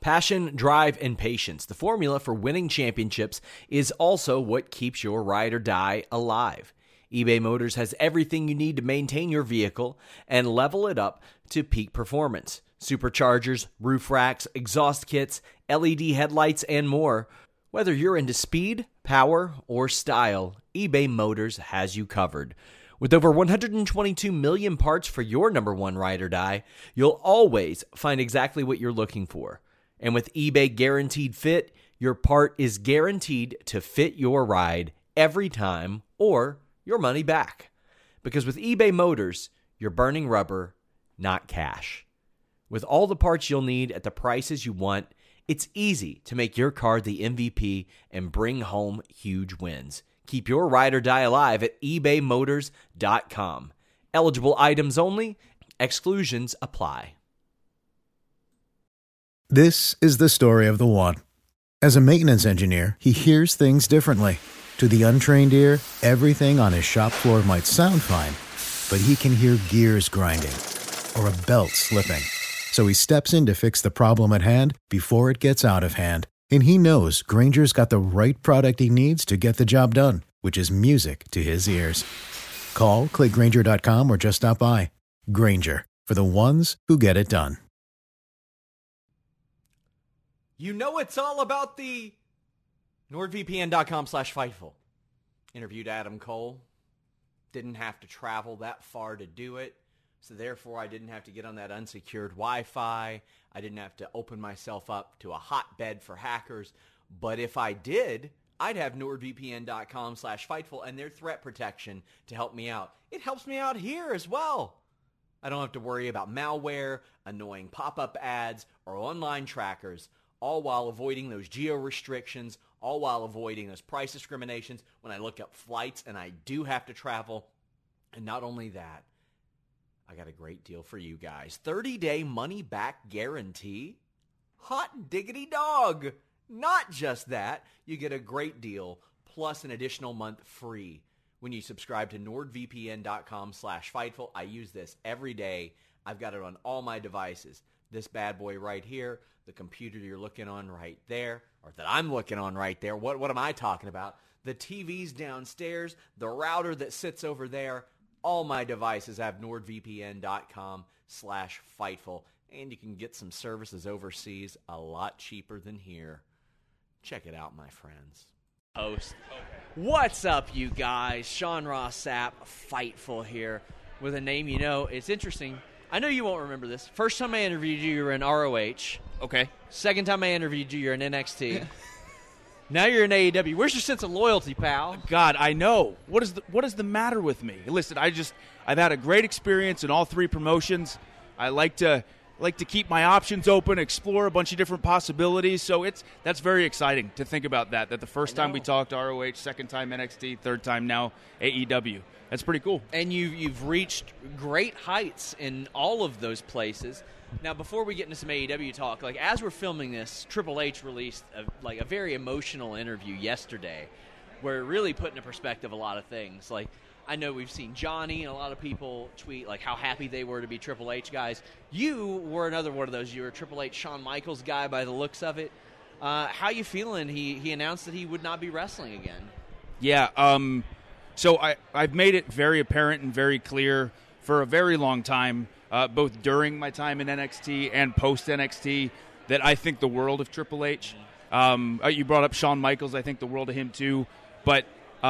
Passion, drive, and patience. The formula for winning championships is also what keeps your ride or die alive. eBay Motors has everything you need to maintain your vehicle and level it up to peak performance. Superchargers, roof racks, exhaust kits, LED headlights, and more. Whether you're into speed, power, or style, eBay Motors has you covered. With over 122 million parts for your number one ride or die, you'll always find exactly what you're looking for. And with eBay Guaranteed Fit, your part is guaranteed to fit your ride every time or your money back. Because with eBay Motors, you're burning rubber, not cash. With all the parts you'll need at the prices you want, it's easy to make your car the MVP and bring home huge wins. Keep your ride or die alive at ebaymotors.com. Eligible items only. Exclusions apply. This is the story of the one. As a maintenance engineer, he hears things differently. To the untrained ear, everything on his shop floor might sound fine, but he can hear gears grinding or a belt slipping. So he steps in to fix the problem at hand before it gets out of hand. And he knows Grainger's got the right product he needs to get the job done, which is music to his ears. Call, click Grainger.com, or just stop by. Grainger, for the ones who get it done. You know it's all about the NordVPN.com/Fightful. Interviewed Adam Cole. Didn't have to travel that far to do it. So therefore, I didn't have to get on that unsecured Wi-Fi. I didn't have to open myself up to a hotbed for hackers. But if I did, I'd have NordVPN.com/Fightful and their threat protection to help me out. It helps me out here as well. I don't have to worry about malware, annoying pop-up ads, or online trackers, all while avoiding those geo-restrictions, all while avoiding those price discriminations when I look up flights and I do have to travel. And not only that, I got a great deal for you guys. 30-day money-back guarantee? Hot diggity dog! Not just that, you get a great deal plus an additional month free when you subscribe to NordVPN.com/Fightful. I use this every day. I've got it on all my devices. This bad boy right here, the computer you're looking on right there, or that I'm looking on right there. What am I talking about? The TV's downstairs, the router that sits over there. All my devices have NordVPN.com/Fightful, and you can get some services overseas a lot cheaper than here. Check it out, my friends. Host. What's up, you guys? Sean Ross Sapp, Fightful here, with a name you know. It's interesting. I know you won't remember this. First time I interviewed you, you were in ROH. Okay. Second time I interviewed you, you're in NXT. Now you're in AEW. Where's your sense of loyalty, pal? God, I know. What is the matter with me? Listen, I've had a great experience in all three promotions. I like to keep my options open, explore a bunch of different possibilities. So that's very exciting to think about that the first time we talked ROH, second time NXT, third time now AEW. That's pretty cool. And you've reached great heights in all of those places. Now, before we get into some AEW talk, as we're filming this, Triple H released a very emotional interview yesterday where it really put into perspective a lot of things. I know we've seen Johnny and a lot of people tweet how happy they were to be Triple H guys. You were another one of those. You were a Triple H Shawn Michaels guy by the looks of it. How you feeling? He announced that he would not be wrestling again. Yeah, so I've made it very apparent and very clear for a very long time, both during my time in NXT and post-NXT, that I think the world of Triple H. You brought up Shawn Michaels. I think the world of him too. But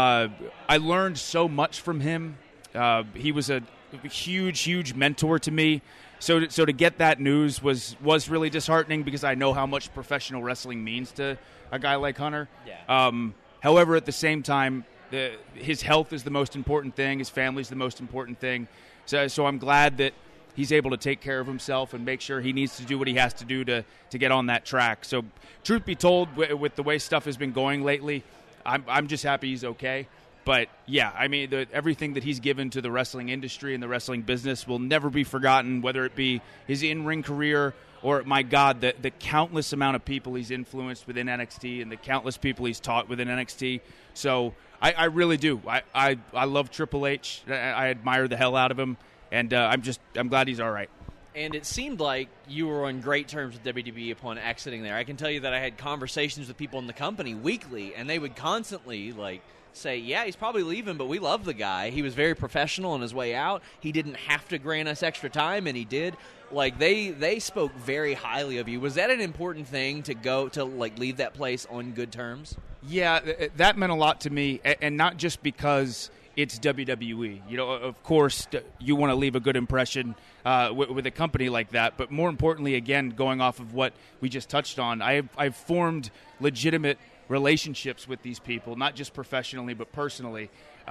I learned so much from him. He was a huge, huge mentor to me. So to get that news was really disheartening because I know how much professional wrestling means to a guy like Hunter. Yeah. However, at the same time, his health is the most important thing. His family's the most important thing. So I'm glad that he's able to take care of himself and make sure he needs to do what he has to do to get on that track. So truth be told, with the way stuff has been going lately, I'm just happy he's okay. But, yeah, I mean, everything that he's given to the wrestling industry and the wrestling business will never be forgotten, whether it be his in-ring career or, my God, the countless amount of people he's influenced within NXT and the countless people he's taught within NXT. So I really do. I love Triple H. I admire the hell out of him, and I'm glad he's all right. And it seemed like you were on great terms with WWE upon exiting there. I can tell you that I had conversations with people in the company weekly, and they would constantly, like, say, yeah, he's probably leaving, but we love the guy. He was very professional on his way out. He didn't have to grant us extra time, and he did. Like, they spoke very highly of you. Was that an important thing to go to, like, leave that place on good terms? Yeah, that meant a lot to me, and not just because it's WWE. You know, of course, you want to leave a good impression with a company like that. But more importantly, again, going off of what we just touched on, I've formed legitimate relationships with these people, not just professionally but personally.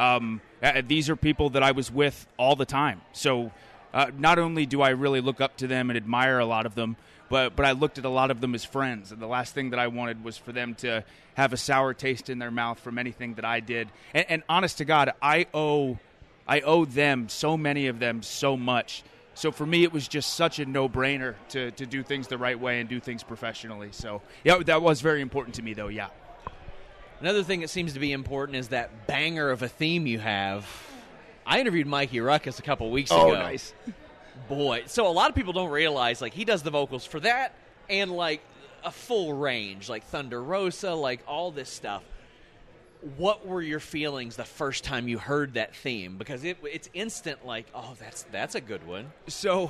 These are people that I was with all the time. So not only do I really look up to them and admire a lot of them, but I looked at a lot of them as friends. And the last thing that I wanted was for them to have a sour taste in their mouth from anything that I did. And honest to God, I owe them, so many of them, so much. So for me, it was just such a no-brainer to do things the right way and do things professionally. So, yeah, that was very important to me, though, yeah. Another thing that seems to be important is that banger of a theme you have. I interviewed Mikey Ruckus a couple weeks ago. Oh, nice. Boy, so a lot of people don't realize, like, he does the vocals for that and, like, a full range, like Thunder Rosa, like all this stuff. What were your feelings the first time you heard that theme? Because it's instant, like, oh, that's a good one. So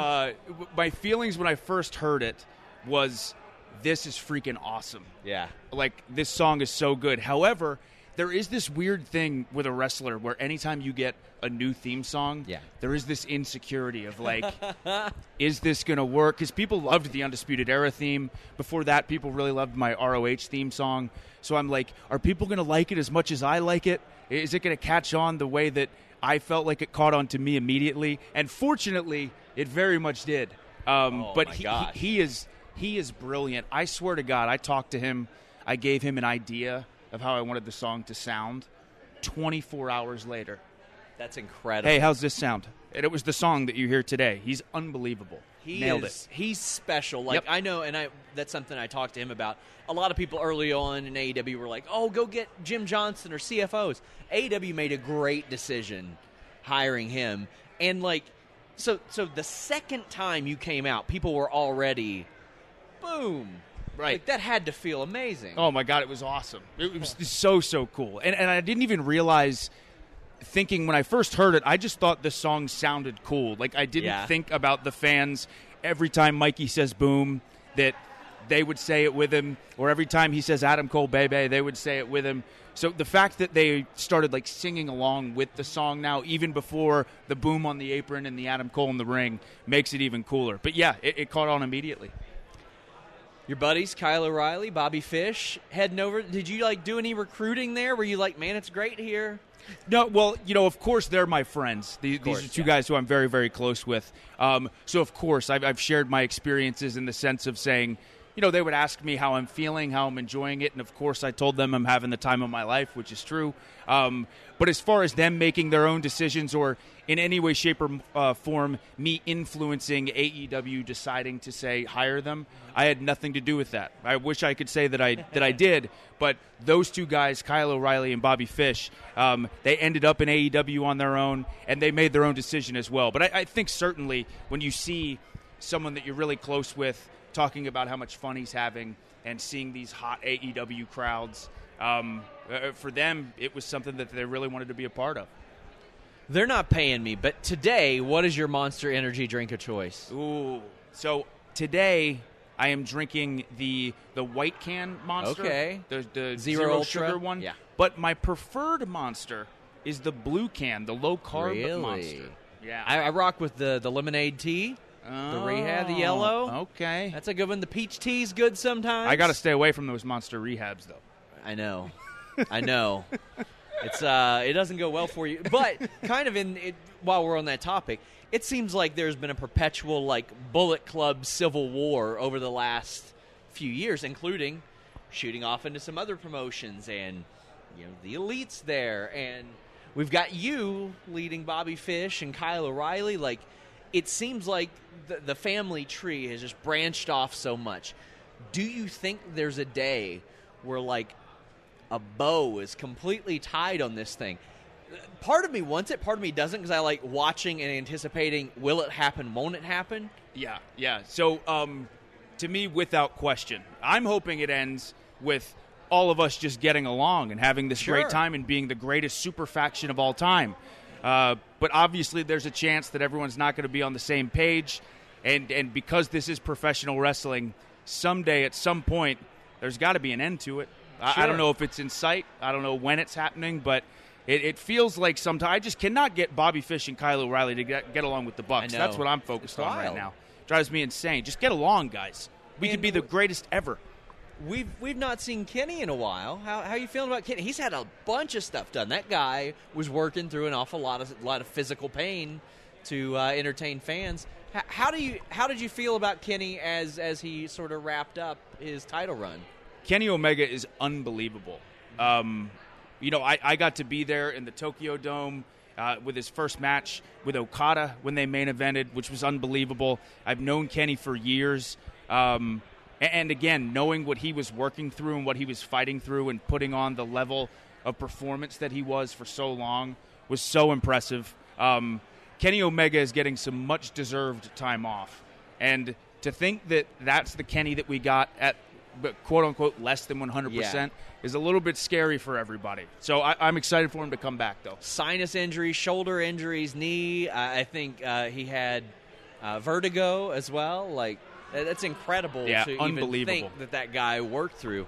my feelings when I first heard it was, this is freaking awesome. Yeah. Like, this song is so good. However, there is this weird thing with a wrestler where anytime you get a new theme song, there is this insecurity of, like, is this going to work? Because people loved the Undisputed Era theme. Before that, people really loved my ROH theme song. So I'm like, are people going to like it as much as I like it? Is it going to catch on the way that I felt like it caught on to me immediately? And fortunately, it very much did. But he is brilliant. I swear to God, I talked to him. I gave him an idea of how I wanted the song to sound. 24 hours later. That's incredible. Hey, how's this sound? And it was the song that you hear today. He's unbelievable. Nailed it. He's special. Like, I know, and that's something I talked to him about. A lot of people early on in AEW were like, oh, go get Jim Johnson or CFOs. AEW made a great decision hiring him. And, like, so the second time you came out, people were already, boom. Right. Like, that had to feel amazing. Oh, my God, it was awesome. It was so cool. And I didn't even realize, thinking when I first heard it, I just thought the song sounded cool. Like, I didn't think about the fans every time Mikey says boom, that they would say it with him, or every time he says Adam Cole, baby, they would say it with him. So the fact that they started, like, singing along with the song now, even before the boom on the apron and the Adam Cole in the ring, makes it even cooler. But, yeah, it caught on immediately. Your buddies, Kyle O'Reilly, Bobby Fish, heading over. Did you, like, do any recruiting there? Were you like, man, it's great here? No, well, you know, of course, they're my friends. These are two guys who I'm very, very close with. So, of course, I've shared my experiences in the sense of saying, you know, they would ask me how I'm feeling, how I'm enjoying it, and, of course, I told them I'm having the time of my life, which is true. But as far as them making their own decisions or in any way, shape, or form, me influencing AEW deciding to say hire them, I had nothing to do with that. I wish I could say that I did, but those two guys, Kyle O'Reilly and Bobby Fish, they ended up in AEW on their own, and they made their own decision as well. But I think certainly when you see someone that you're really close with talking about how much fun he's having and seeing these hot AEW crowds, for them, it was something that they really wanted to be a part of. They're not paying me, but today, what is your Monster Energy drink of choice? Ooh, so today I am drinking the white can Monster. Okay. The Zero Ultra sugar one. Yeah. But my preferred Monster is the blue can, the low carb Monster. Yeah. I rock with the lemonade tea. The Rehab, the yellow. Okay. That's a good one. The peach tea's good sometimes. I got to stay away from those Monster Rehabs, though. I know. It's it doesn't go well for you. But kind of while we're on that topic, it seems like there's been a perpetual, like, Bullet Club civil war over the last few years, including shooting off into some other promotions and, you know, the Elite's there. And we've got you leading Bobby Fish and Kyle O'Reilly. Like, it seems like the family tree has just branched off so much. Do you think there's a day where, like, a bow is completely tied on this thing? Part of me wants it, part of me doesn't, because I like watching and anticipating, will it happen, won't it happen? Yeah. So, to me, without question, I'm hoping it ends with all of us just getting along and having this great time and being the greatest super faction of all time. But obviously there's a chance that everyone's not going to be on the same page. And because this is professional wrestling, someday at some point there's got to be an end to it. I don't know if it's in sight. I don't know when it's happening, but it feels like sometimes I just cannot get Bobby Fish and Kyle O'Reilly to get along with the Bucks. That's what I'm focused on right now. Drives me insane. Just get along, guys. We could be the greatest ever. We've not seen Kenny in a while. How are you feeling about Kenny? He's had a bunch of stuff done. That guy was working through an awful lot of physical pain to entertain fans. How did you feel about Kenny as he sort of wrapped up his title run? Kenny Omega is unbelievable. I got to be there in the Tokyo Dome with his first match with Okada when they main evented, which was unbelievable. I've known Kenny for years. And again, knowing what he was working through and what he was fighting through and putting on the level of performance that he was for so long was so impressive. Kenny Omega is getting some much-deserved time off. And to think that that's the Kenny that we got at, quote-unquote, less than 100% is a little bit scary for everybody. So I'm excited for him to come back, though. Sinus injuries, shoulder injuries, knee. I think he had vertigo as well. Like, that's incredible to even think that guy worked through.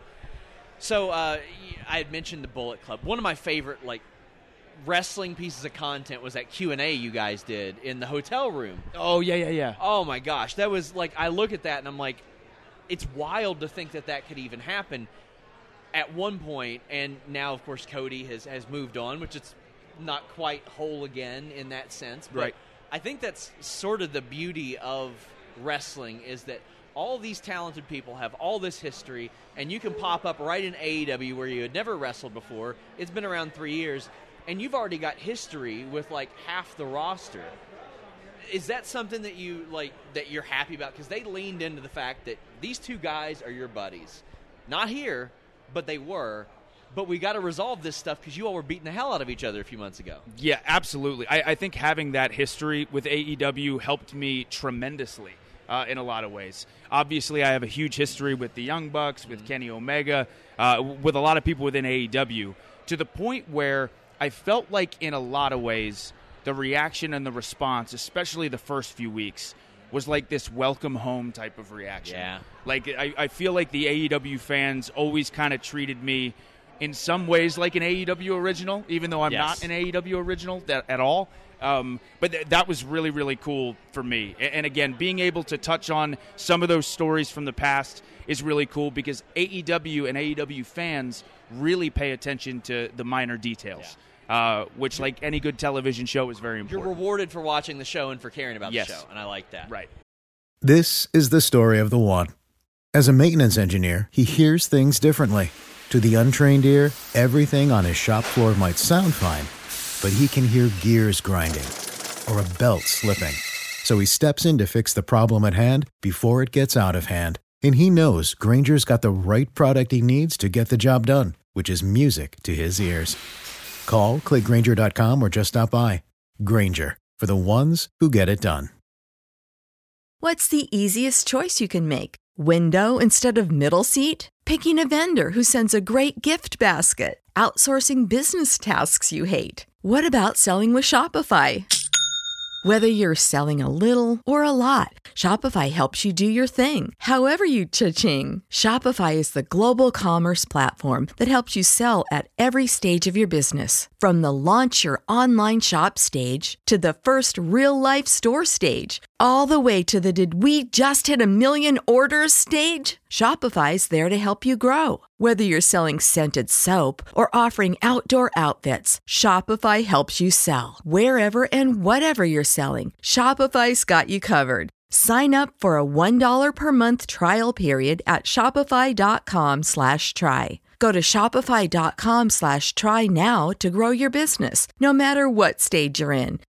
So I had mentioned the Bullet Club. One of my favorite wrestling pieces of content was that Q&A you guys did in the hotel room. Oh, yeah. Oh, my gosh. That was I look at that and I'm like, it's wild to think that could even happen at one point. And now, of course, Cody has moved on, which it's not quite whole again in that sense. But right. I think that's sort of the beauty of wrestling, is that all these talented people have all this history, and you can pop up right in AEW where you had never wrestled before. It's been around 3 years, and you've already got history with half the roster. Is that something that you that you're happy about? Because they leaned into the fact that these two guys are your buddies. Not here, but they were. But we got to resolve this stuff because you all were beating the hell out of each other a few months ago. Yeah, absolutely. I think having that history with AEW helped me tremendously in a lot of ways. Obviously, I have a huge history with the Young Bucks, with Kenny Omega, with a lot of people within AEW, to the point where I felt like in a lot of ways the reaction and the response, especially the first few weeks, was like this welcome home type of reaction. Yeah. I feel like the AEW fans always kind of treated me in some ways like an AEW original, even though I'm not an AEW original at all. But that was really, really cool for me. And again, being able to touch on some of those stories from the past is really cool because AEW and AEW fans really pay attention to the minor details, which, like any good television show, is very important. You're rewarded for watching the show and for caring about the show, and I like that. Right. This is the story of the one. As a maintenance engineer, he hears things differently. To the untrained ear, everything on his shop floor might sound fine, but he can hear gears grinding or a belt slipping. So he steps in to fix the problem at hand before it gets out of hand. And he knows Grainger's got the right product he needs to get the job done, which is music to his ears. Call, click Grainger.com, or just stop by. Grainger, for the ones who get it done. What's the easiest choice you can make? Window instead of middle seat? Picking a vendor who sends a great gift basket? Outsourcing business tasks you hate? What about selling with Shopify? Whether you're selling a little or a lot, Shopify helps you do your thing, however you cha-ching. Shopify is the global commerce platform that helps you sell at every stage of your business. From the launch your online shop stage to the first real-life store stage, all the way to the did we just hit 1 million orders stage. Shopify's there to help you grow. Whether you're selling scented soap or offering outdoor outfits, Shopify helps you sell. Wherever and whatever you're selling, Shopify's got you covered. Sign up for a $1 per month trial period at shopify.com/try. Go to shopify.com/try now to grow your business, no matter what stage you're in.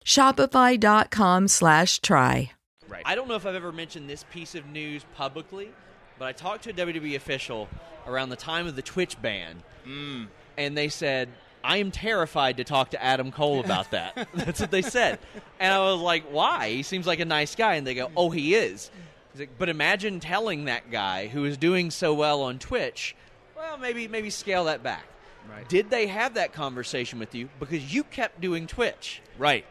Shopify.com/try. Right. I don't know if I've ever mentioned this piece of news publicly, but I talked to a WWE official around the time of the Twitch ban, and they said, I am terrified to talk to Adam Cole about that. That's what they said. And I was like, why? He seems like a nice guy. And they go, oh, he is. He's like, but imagine telling that guy who is doing so well on Twitch, well, maybe scale that back. Right. Did they have that conversation with you? Because you kept doing Twitch. Right.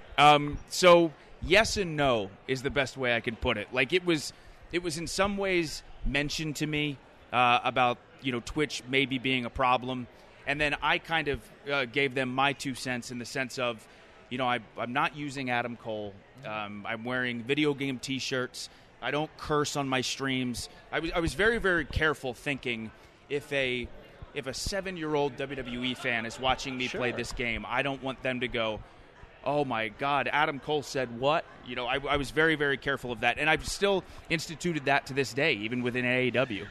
So yes and no is the best way I can put it. Like it was in some ways mentioned to me about Twitch maybe being a problem. And then I kind of gave them my 2 cents in the sense of, I'm not using Adam Cole. I'm wearing video game T-shirts. I don't curse on my streams. I was very, very careful thinking if a 7-year-old WWE fan is watching me play this game, I don't want them to go, oh my God, Adam Cole said what? I was very, very careful of that. And I've still instituted that to this day, even within AEW.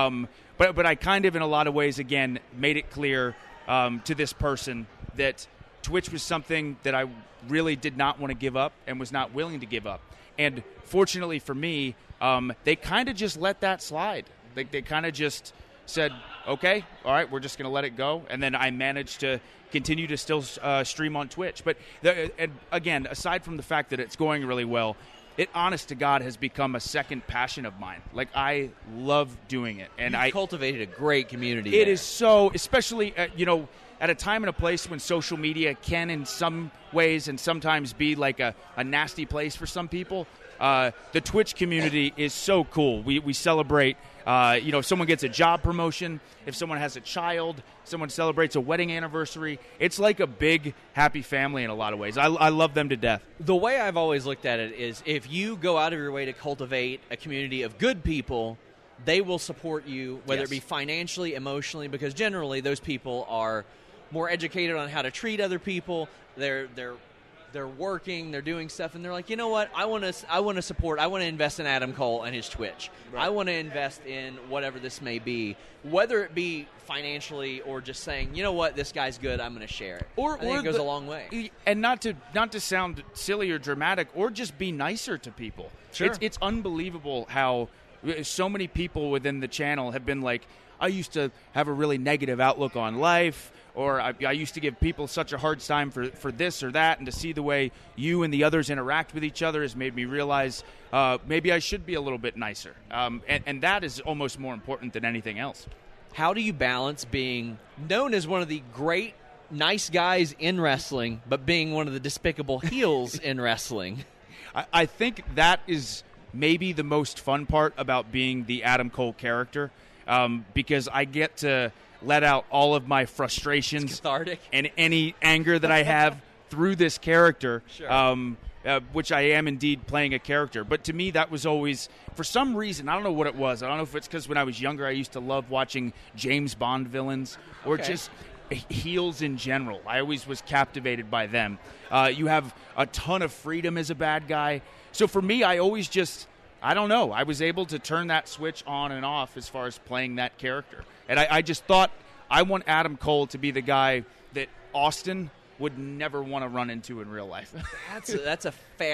But I kind of, in a lot of ways, again, made it clear to this person that Twitch was something that I really did not want to give up and was not willing to give up. And fortunately for me, they kind of just let that slide. They kind of just said, okay, all right, we're just going to let it go. And then I managed to continue to still stream on Twitch. But and again, aside from the fact that it's going really well, it, honest to God, has become a second passion of mine. Like, I love doing it. And You've cultivated a great community It there. is so, especially, at a time and a place when social media can, in some ways, and sometimes be like a nasty place for some people. The Twitch community is so cool. We celebrate, if someone gets a job promotion, if someone has a child, someone celebrates a wedding anniversary. It's like a big, happy family in a lot of ways. I love them to death. The way I've always looked at it is if you go out of your way to cultivate a community of good people, they will support you, whether it be financially, emotionally, because generally those people are more educated on how to treat other people. They're working, they're doing stuff, and they're like, you know what? I want to support. I want to invest in Adam Cole and his Twitch. Right. I want to invest in whatever this may be, whether it be financially or just saying, you know what, this guy's good. I'm going to share it. I think it goes a long way. And not to sound silly or dramatic, or just be nicer to people. Sure. It's unbelievable how so many people within the channel have been like, I used to have a really negative outlook on life, or I used to give people such a hard time for this or that, and to see the way you and the others interact with each other has made me realize maybe I should be a little bit nicer. And that is almost more important than anything else. How do you balance being known as one of the great, nice guys in wrestling, but being one of the despicable heels in wrestling? I think that is maybe the most fun part about being the Adam Cole character, because I get to let out all of my frustrations, it's cathartic, and any anger that I have through this character, sure. Which I am indeed playing a character. But to me, that was always, for some reason, I don't know what it was. I don't know if it's because when I was younger, I used to love watching James Bond villains, or just heels in general. I always was captivated by them. You have a ton of freedom as a bad guy. So for me, I always just, I don't know, I was able to turn that switch on and off as far as playing that character. And I just thought, I want Adam Cole to be the guy that Austin would never want to run into in real life. That's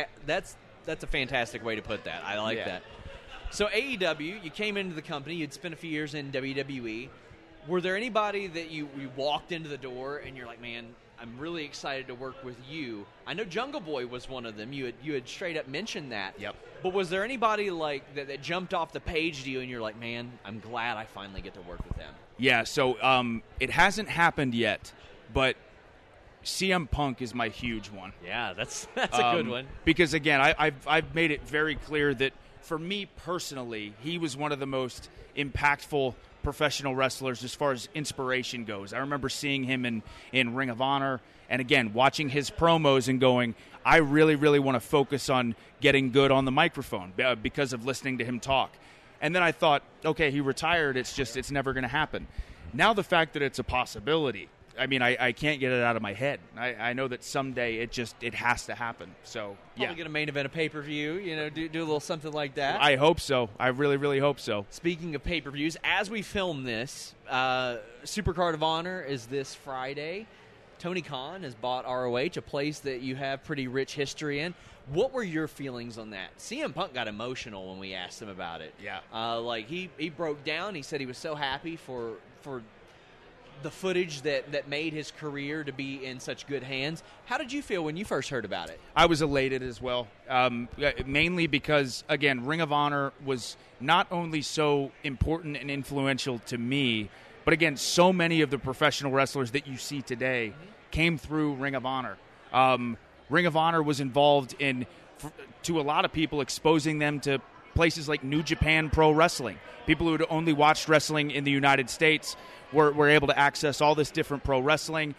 a fantastic way to put that. I like that. So AEW, you came into the company, you'd spent a few years in WWE. Were there anybody that you walked into the door and you're like, man, I'm really excited to work with you? I know Jungle Boy was one of them. You had straight up mentioned that. Yep. But was there anybody like that jumped off the page to you and you're like, man, I'm glad I finally get to work with them? Yeah, so it hasn't happened yet, but CM Punk is my huge one. Yeah, that's a good one. Because again, I've made it very clear that for me personally, he was one of the most impactful professional wrestlers as far as inspiration goes. I remember seeing him in Ring of Honor, and again, watching his promos and going, I really, really want to focus on getting good on the microphone because of listening to him talk. And then I thought, okay, he retired. It's never going to happen. Now the fact that it's a possibility, I mean, I can't get it out of my head. I know that someday it has to happen. So, Probably going to main event a pay-per-view, do a little something like that. I hope so. I really, really hope so. Speaking of pay-per-views, as we film this, Supercard of Honor is this Friday. Tony Khan has bought ROH, a place that you have pretty rich history in. What were your feelings on that? CM Punk got emotional when we asked him about it. Yeah. He broke down. He said he was so happy for the footage that made his career to be in such good hands. How did you feel when you first heard about it? I was elated as well, mainly because, again, Ring of Honor was not only so important and influential to me, but, again, so many of the professional wrestlers that you see today came through Ring of Honor. Ring of Honor was involved in, to a lot of people, exposing them to places like New Japan Pro Wrestling. People who had only watched wrestling in the United States were able to access all this different pro wrestling.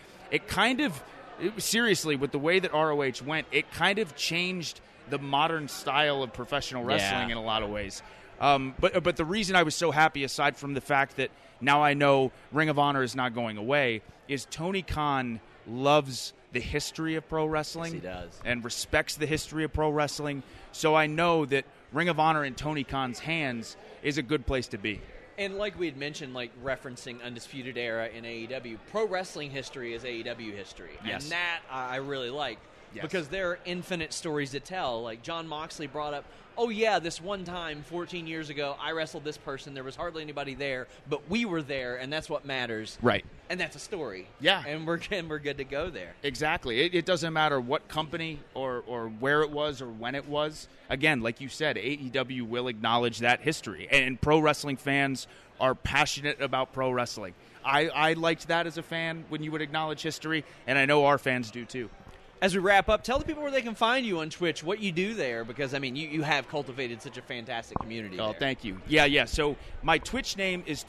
Seriously, with the way that ROH went, it kind of changed the modern style of professional wrestling in a lot of ways. But the reason I was so happy, aside from the fact that now I know Ring of Honor is not going away, is Tony Khan loves the history of pro wrestling. Yes, he does. And respects the history of pro wrestling. So I know that Ring of Honor in Tony Khan's hands is a good place to be. And like we had mentioned, like referencing Undisputed Era in AEW, pro wrestling history is AEW history. Yes. And that I really like. Yes. Because there are infinite stories to tell. Like John Moxley brought up, oh yeah, this one time 14 years ago, I wrestled this person. There was hardly anybody there, but we were there, and that's what matters. Right. And that's a story. Yeah. And we're good to go there. Exactly. It doesn't matter what company or where it was or when it was. Again, like you said, AEW will acknowledge that history. And pro wrestling fans are passionate about pro wrestling. I liked that as a fan when you would acknowledge history, and I know our fans do too. As we wrap up, tell the people where they can find you on Twitch, what you do there, because, I mean, you have cultivated such a fantastic community Oh, there. thank you. Yeah. So my Twitch name is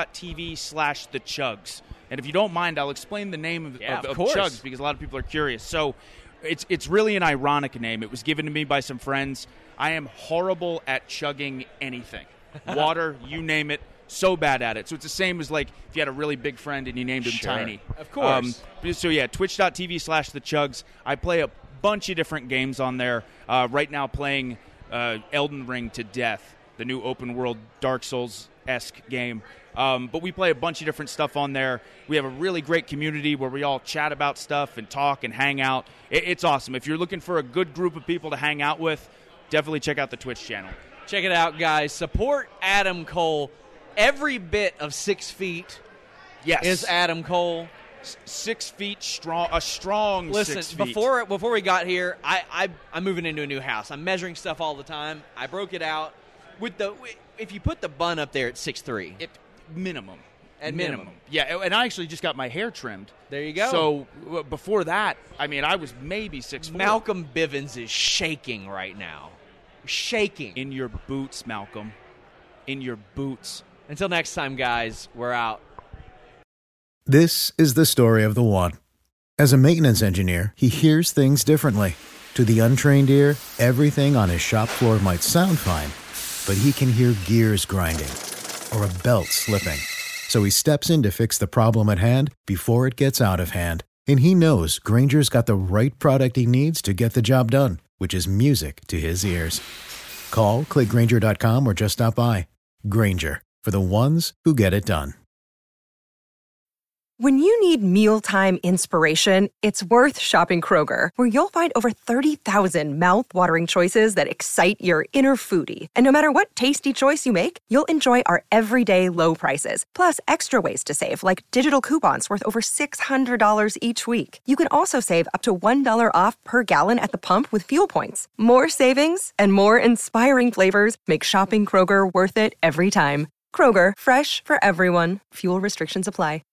twitch.tv/thechugs. And if you don't mind, I'll explain the name of course. Chugs, because a lot of people are curious. So it's really an ironic name. It was given to me by some friends. I am horrible at chugging anything. Water, you name it. So bad at it. So it's the same as like if you had a really big friend and you named him Tiny. Of course. So yeah, twitch.tv/thechugs. I play a bunch of different games on there. Right now playing Elden Ring to death, the new open world Dark Souls-esque game. But we play a bunch of different stuff on there. We have a really great community where we all chat about stuff and talk and hang out. It's awesome. If you're looking for a good group of people to hang out with, definitely check out the Twitch channel. Check it out, guys. Support Adam Cole. Every bit of 6 feet is Adam Cole. 6 feet strong, a strong Listen, 6 feet. before we got here, I'm moving into a new house. I'm measuring stuff all the time. I broke it out. If you put the bun up there at 6'3". Minimum. At minimum. Yeah, and I actually just got my hair trimmed. There you go. So before that, I mean, I was maybe 6'4". Malcolm Bivens is shaking right now. Shaking. In your boots, Malcolm. In your boots. Until next time, guys, we're out. This is the story of the one. As a maintenance engineer, he hears things differently. To the untrained ear, everything on his shop floor might sound fine, but he can hear gears grinding or a belt slipping. So he steps in to fix the problem at hand before it gets out of hand. And he knows Grainger's got the right product he needs to get the job done, which is music to his ears. Call, click Grainger.com, or just stop by. Grainger, for the ones who get it done. When you need mealtime inspiration, it's worth shopping Kroger, where you'll find over 30,000 mouth-watering choices that excite your inner foodie. And no matter what tasty choice you make, you'll enjoy our everyday low prices, plus extra ways to save, like digital coupons worth over $600 each week. You can also save up to $1 off per gallon at the pump with fuel points. More savings and more inspiring flavors make shopping Kroger worth it every time. Kroger, fresh for everyone. Fuel restrictions apply.